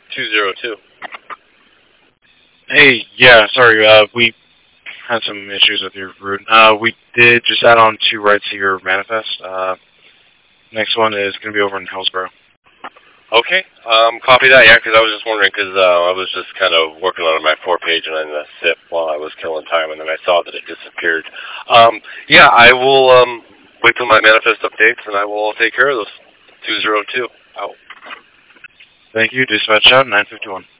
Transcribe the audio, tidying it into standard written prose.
202. Hey, yeah, sorry, we had some issues with your route. We did just add on 2 rights to your manifest. Next one is going to be over in Hillsborough. Okay, copy that, yeah, because I was just wondering, because I was just kind of working on my 4-page and then the SIP while I was killing time, and then I saw that it disappeared. Yeah, I will wait till my manifest updates, and I will take care of those. 202, out. Thank you, dispatch out, 951.